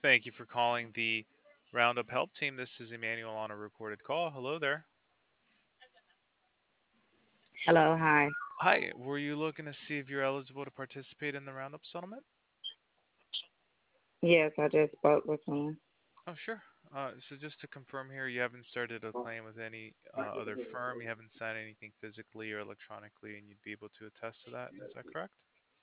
Thank you for calling the Roundup Help Team. This is Emmanuel on a recorded call. Hello there. Hello, hi. Hi, were you looking to see if you're eligible to participate in the Roundup settlement? Yes, I just spoke with someone. Oh, sure. So just to confirm here, you haven't started a claim with any other firm. You haven't signed anything physically or electronically, and you'd be able to attest to that. Is that correct?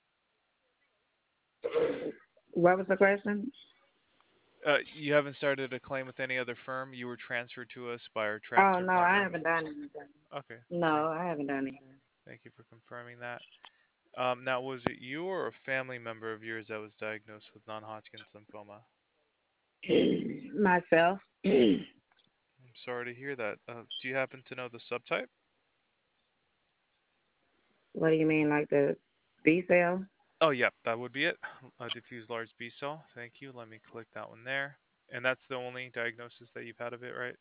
What was the question? You haven't started a claim with any other firm. You were transferred to us by our Oh transfer no, I partner. haven't done anything. Okay. No, Thank I haven't done anything. thank you for confirming that. Now, was it you or a family member of yours that was diagnosed with non-Hodgkin's lymphoma? Myself. I'm sorry to hear that. Do you happen to know the subtype? What do you mean, like the B cell? Oh, yeah, that would be it. A diffuse large B cell. Thank you. Let me click that one there. And that's the only diagnosis that you've had of it, right?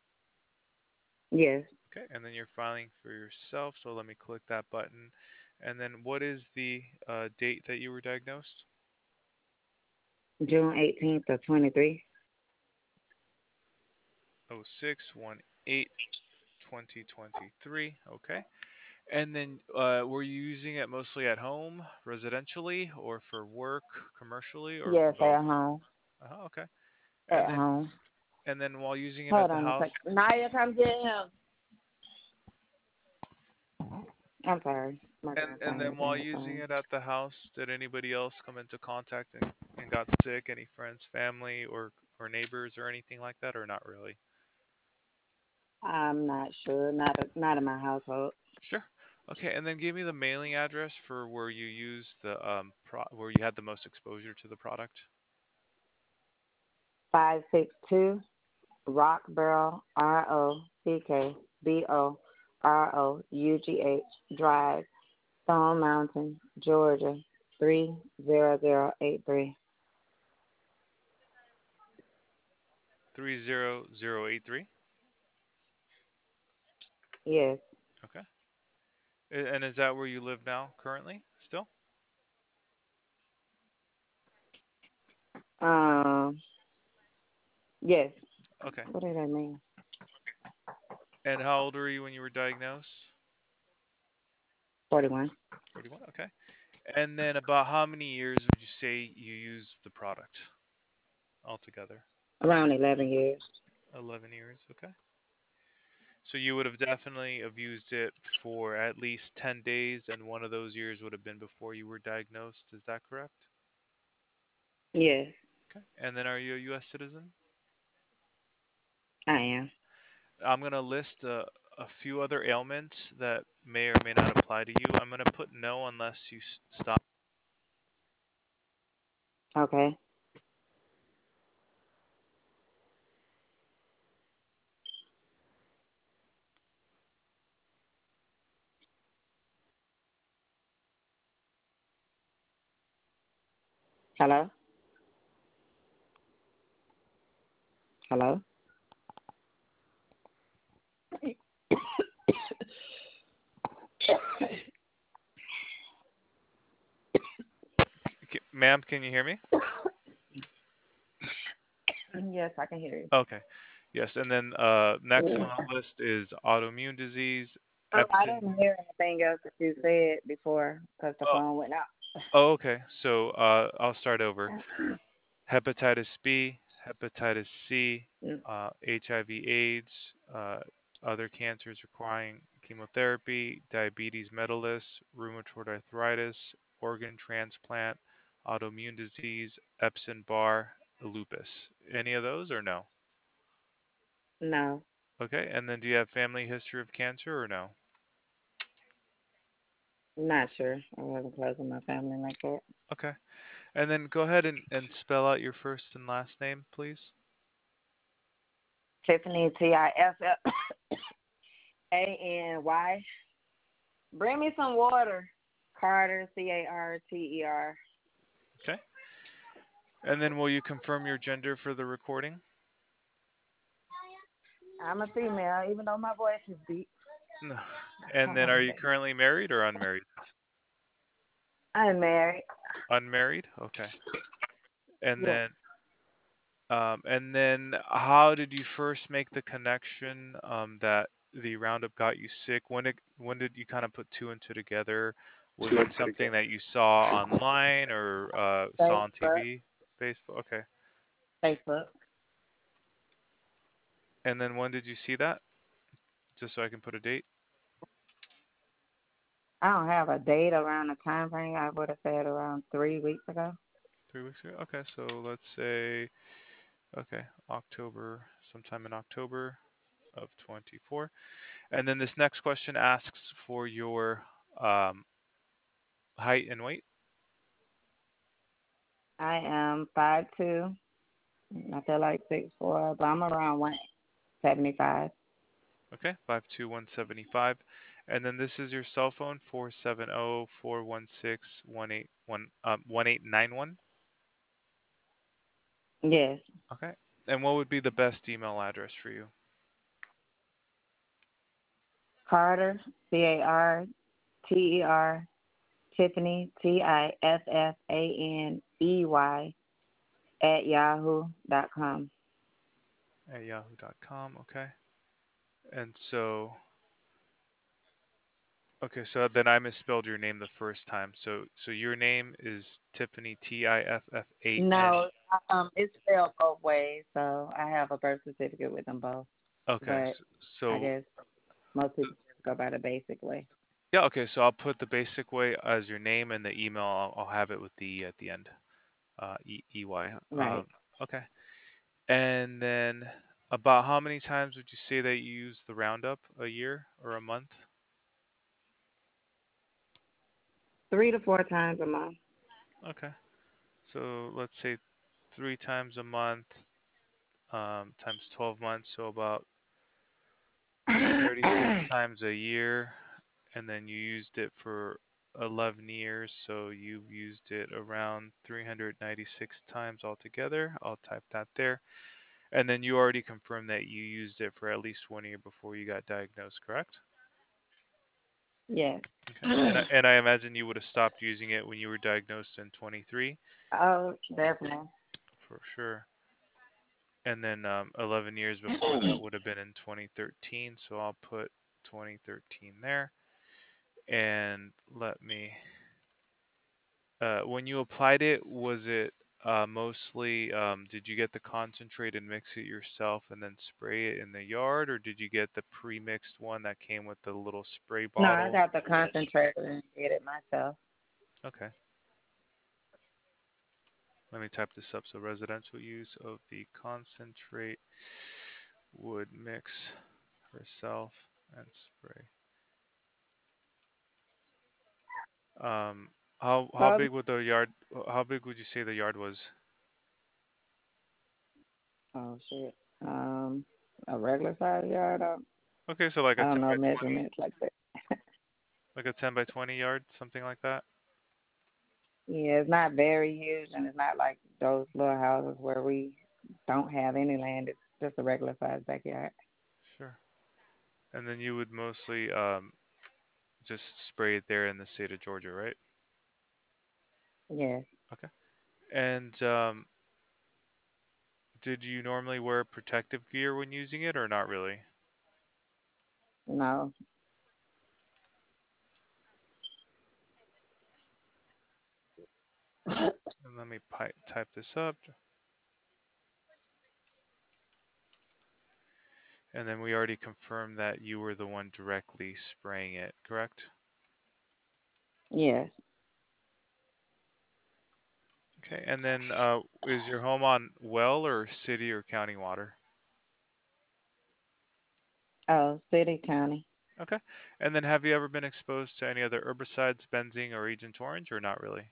Yes, Okay, and then you're filing for yourself, so let me click that button. And then what is the date that you were diagnosed? June 18th of 23. 06/18/2023. Okay. And then were you using it mostly at home, residentially, or for work, commercially, or Yes, both? at home. Okay. And At then home. while using it at Hold the on a house, second. Naya, come get him. I'm sorry. My and grandson then was while on the using phone. it at the house, did anybody else come into contact and got sick? Any friends, family, or neighbors, or anything like that, or not really? I'm not sure. Not in my household. Sure. Okay, and then give me the mailing address for where you used the where you had the most exposure to the product. 562 Rock Barrel ROCKBOROUGH Drive, Stone Mountain, Georgia 30083. 30083. Yes. Okay. And is that where you live now currently still? Um. Yes. Okay. What did I mean? And how old were you when you were diagnosed? 41. 41. Okay. And then about how many years would you say you used the product altogether? Around 11 years. 11 years. Okay. So you would have definitely have used it for at least 10 days, and one of those years would have been before you were diagnosed. Is that correct? Yes, Okay. And then are you a U.S. citizen? I am. I'm going to list a few other ailments that may or may not apply to you. I'm going to put no unless you stop. Okay. Hello? Hello? Ma'am, can you hear me? Yes, I can hear you. Okay. Yes, and then next one on the list is autoimmune disease, Oh, I Epstein. didn't hear anything else that you said before because the Oh, phone went out. okay. So I'll start over. Hepatitis B, hepatitis C, Mm, HIV/AIDS, other cancers requiring chemotherapy, diabetes mellitus, rheumatoid arthritis, organ transplant, autoimmune disease, Epstein-Barr, lupus. Any of those or no? no, Okay, and then do you have family history of cancer or no? not sure. I wasn't close with my family like that. Okay, and then go ahead and spell out your first and last name, please. Tiffany Tiffany. Bring me some water. Carter Carter. Okay, and then will you confirm your gender for the recording? I'm a female, even though my voice is deep. No. And then are you currently married or unmarried? I'm married. Unmarried? Okay. And Yes. then And then how did you first make the connection that the Roundup got you sick? When did you kind of put two and two together? Was it something that you saw online or saw on Facebook. TV? Facebook? Okay. Facebook. And then when did you see that? Just so I can put a date. I don't have a date around the time frame. I would have said around 3 weeks ago. 3 weeks ago. Okay, so let's say okay, October, sometime in October of 24. And then this next question asks for your um, height and weight. I am 5'2". I feel like 6'4", but I'm around 175. Okay, 5'2", 175. And then this is your cell phone, 470-416-1891. Yes. Okay. And what would be the best email address for you? Carter, Carter, Tiffany, Tiffany @yahoo.com. At yahoo.com. Okay. And so, okay, so then I misspelled your name the first time. So your name is Tiffany, Tiffa. No, it's spelled both ways, so I have a birth certificate with them both. Okay. But I So guess most people just go by the basic way. yeah, okay. So I'll put the basic way as your name and the email. I'll have it with the at the end. EY. Right. Okay. And then about how many times would you say that you use the Roundup a year or a month? 3 to 4 times a month. Okay. So let's say 3 times a month, times 12 months, so about 36 times a year. And then you used it for 11 years, so you've used it around 396 times altogether. I'll type that there. And then you already confirmed that you used it for at least 1 year before you got diagnosed, correct? Yes. Okay. And I imagine you would have stopped using it when you were diagnosed in 23, Oh, definitely. for sure. And then 11 years before that would have been in 2013, so I'll put 2013 there. And let me when you applied it, was it mostly, did you get the concentrate and mix it yourself and then spray it in the yard, or did you get the pre-mixed one that came with the little spray No, I bottle? got the concentrator and did it myself. Okay, let me type this up. So residential use of the concentrate would mix herself and spray. Um, how So, big would the yard? How big would you say the yard was? oh shit. A regular size yard. Okay, so like I a don't 10 know by 20, measurements like that. like a 10 by 20 yard, something like that. Yeah, it's not very huge, and it's not like those little houses where we don't have any land. It's just a regular size backyard. Sure. And then you would mostly just spray it there in the state of Georgia, right? Yes. Okay. And did you normally wear protective gear when using it or not really? No. And let me type this up. And then we already confirmed that you were the one directly spraying it, correct? Yes. Okay. And then is your home on well or city or county water? Oh, city, county. Okay. And then have you ever been exposed to any other herbicides, benzene or Agent Orange or not really?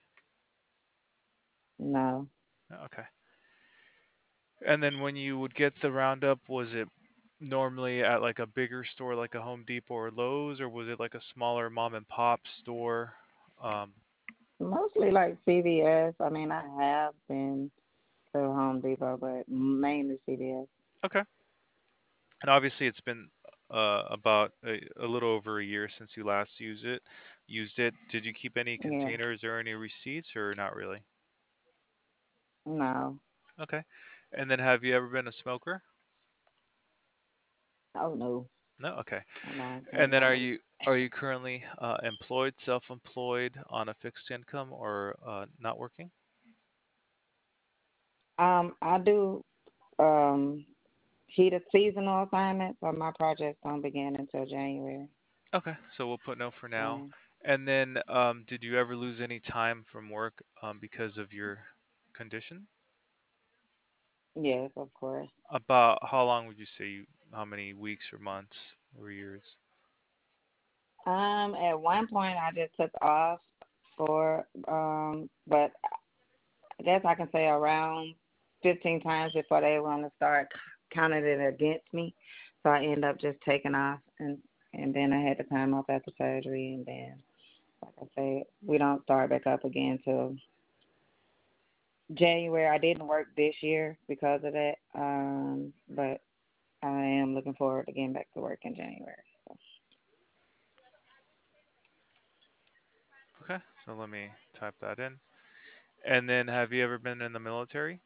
No. No, okay. And then when you would get the Roundup, was it normally at like a bigger store like a Home Depot or Lowe's, or was it like a smaller mom and pop store? Um, Mostly like CVS. I mean, I have been to Home Depot, but mainly CVS. okay. And obviously, it's been about a little over a year since you last used it. Used it. Did you keep any Yeah. containers or any receipts, or not really? No. Okay. And then have you ever been a smoker? Oh no, No? Okay. I'm not. And then Not me. are you currently employed, self-employed, on a fixed income, or not working? I do um heated seasonal assignments, but my projects don't begin until January. Okay, so we'll put no for now. So And then did you ever lose any time from work because of your condition? yes, of course. About how long would you say how many weeks or months or years? At one point I just took off for but I guess I can say around 15 times before they want to start counting it against me. So I end up just taking off, and then I had the time off after surgery, and then like I said, we don't start back up again till January. I didn't work this year because of that, but I am looking forward to getting back to work in January. So. Okay, so let me type that in. And then have you ever been in the military?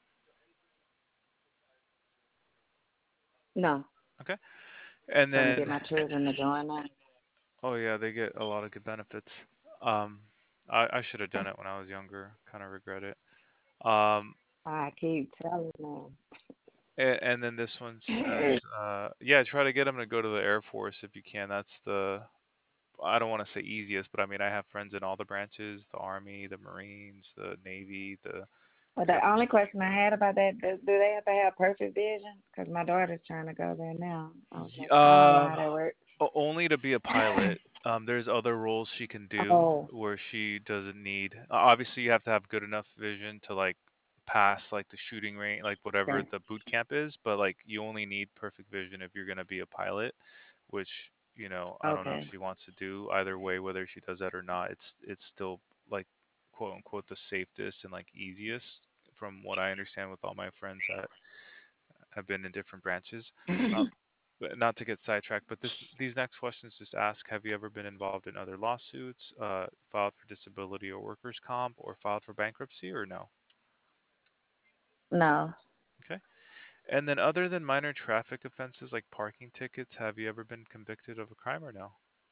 No, Okay. And trying to get then, my children to join that. oh yeah, they get a lot of good benefits. I should have done it when I was younger. Kind of regret it. Um, I keep telling them. and then this one says, yeah, try to get them to go to the Air Force if you can. That's the, I don't want to say easiest, but I mean, I have friends in all the branches, the Army, the Marines, the Navy, the But Air the only Force. question I had about that, do they have to have perfect vision? Because my daughter's trying to go there now. I was like, I don't know how that works. Only to be a pilot. There's other roles she can do Oh, where she doesn't need. Obviously, you have to have good enough vision to like pass like the shooting range, like whatever okay, the boot camp is. But like you only need perfect vision if you're gonna be a pilot, which I don't know if okay. she wants to do either way, whether she does that or not. It's still like quote unquote the safest and like easiest from what I understand with all my friends that have been in different branches. Uh, but not to get sidetracked, but these next questions just ask: have you ever been involved in other lawsuits, filed for disability or workers' comp, or filed for bankruptcy, or no? No, Okay. And then, other than minor traffic offenses like parking tickets, have you ever been convicted of a crime or no?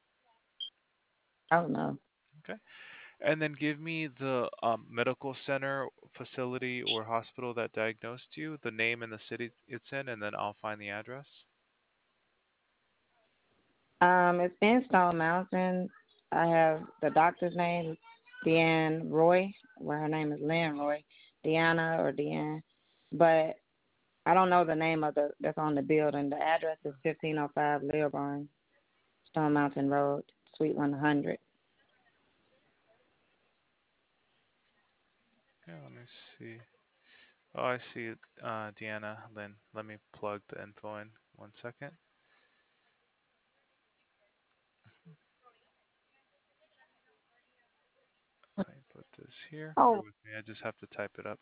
oh no. Okay. And then, give me the medical center, facility, or hospital that diagnosed you, the name and the city it's in, and then I'll find the address. It's in Stone Mountain. I have the doctor's name, Deanne Roy. Well, her name is Lynn Roy, Deanna or Deanne, but I don't know the name of the that's on the building. The address is 1505 Leoborn, Stone Mountain Road, Suite 100. Yeah, let me see. Oh, I see it, Deanna. Lynn, let me plug the info in 1 second. Let me put this here. Bear Oh, with me. I just have to type it up.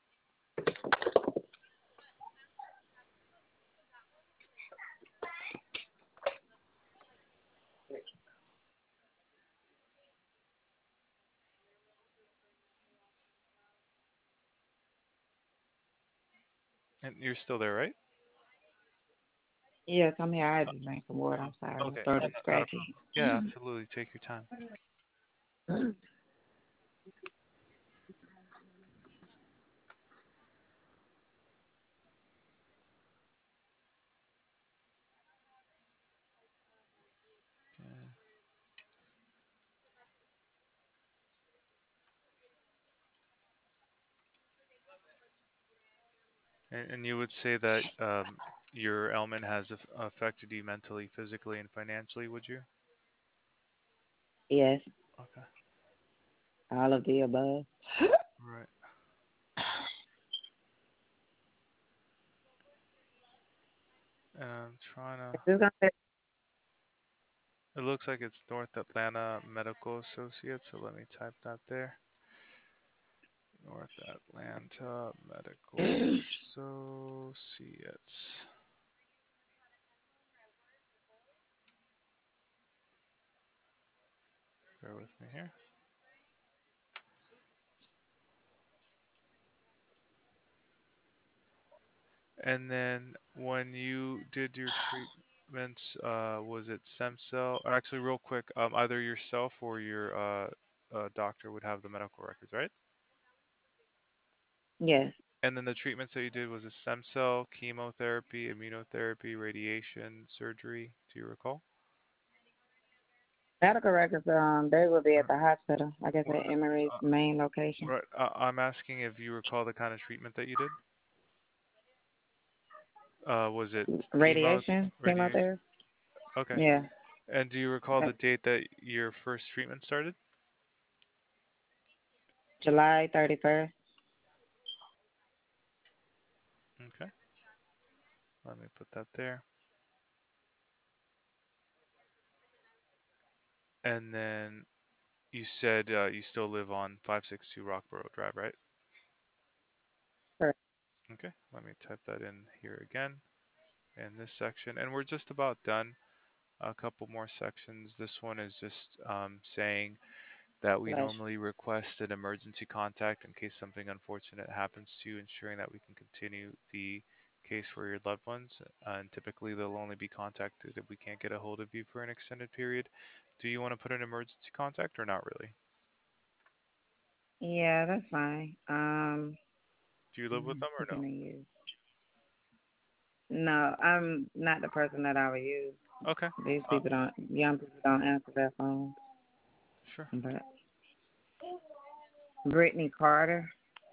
And you're still there, right? yes, I'm here. I had Uh, to drink some water. I'm sorry. My okay, throat is not a scratchy. problem. Yeah, absolutely. Take your time. Yeah. And you would say that your ailment has affected you mentally, physically, and financially, would you? Yes, Okay. all of the above. Right. And I'm trying to. It's just gonna It looks like it's North Atlanta Medical Associates, so let me type that there. North Atlanta Medical be- Associates. Bear with me here. And then when you did your treatments, was it stem cell? Or actually, real quick, either yourself or your doctor would have the medical records, right? Yes. And then the treatments that you did was a stem cell, chemotherapy, immunotherapy, radiation, surgery. Do you recall? Medical records, they will be Uh, at the hospital. I guess Well, at Emory's main location. right. I'm asking if you recall the kind of treatment that you did. Was it chemo, Radiation, radiation? chemotherapy. Okay. Yeah. And do you recall the That's date that your first treatment started? July 31st. Okay. Let me put that there. And then you said you still live on 562 Rockborough Drive, right? Correct. Okay. Let me type that in here again in this section. And we're just about done. A couple more sections. This one is just saying that we Bless normally request an emergency contact in case something unfortunate happens to you, ensuring that we can continue the case for your loved ones. And typically, they'll only be contacted if we can't get a hold of you for an extended period. Do you want to put an emergency contact or not really? you. Yeah, that's fine. Do you live with them or Who no? can I use? No, I'm not the person that I would use. Okay, These uh, people don't, young people don't answer their phones. sure. But Brittany Carter,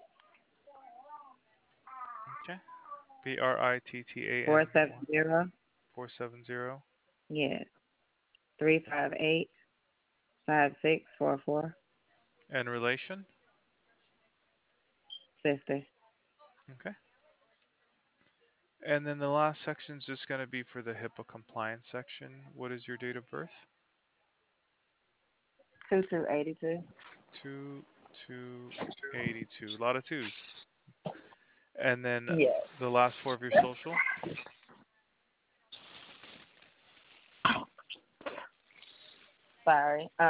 Okay. Brittan 470, 470. yes, 358-5644, And relation? sister. Okay. And then the last section is just going to be for the HIPAA compliance section. What is your date of birth? 2282. 2282. A lot of twos. And then Yes. the last four of your social. Sorry.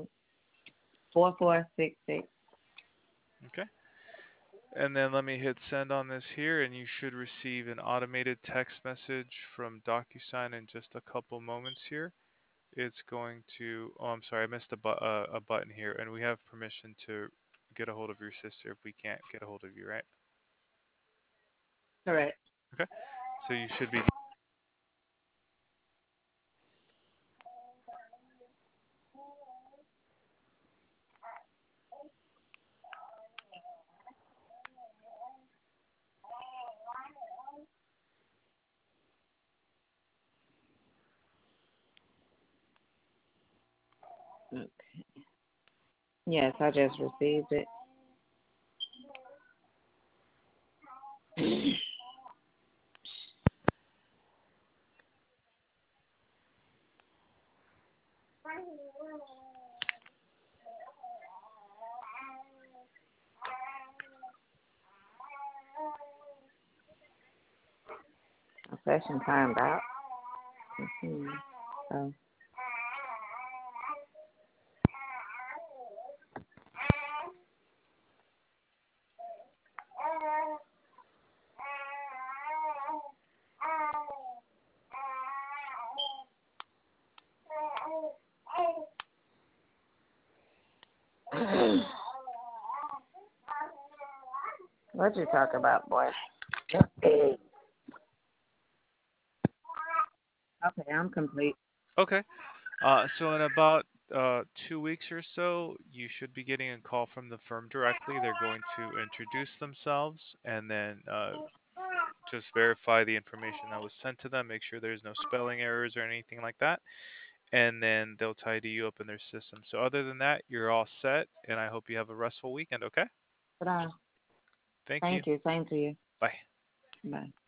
4466. Okay. And then let me hit send on this here, and you should receive an automated text message from DocuSign in just a couple moments here. It's going to, oh, I'm sorry, I missed a button here, and we have permission to get a hold of your sister if we can't get a hold of you, right? Correct. Okay. So you should be Yes, I just received it. Session timed out. Mhm. So, what you talk about, boy? Okay, I'm complete. okay. So in about 2 weeks or so, you should be getting a call from the firm directly. They're going to introduce themselves and then just verify the information that was sent to them, make sure there's no spelling errors or anything like that, and then they'll tidy you up in their system. So other than that, you're all set, and I hope you have a restful weekend, okay? But Thank you. thank you. Same to you. Bye. Bye.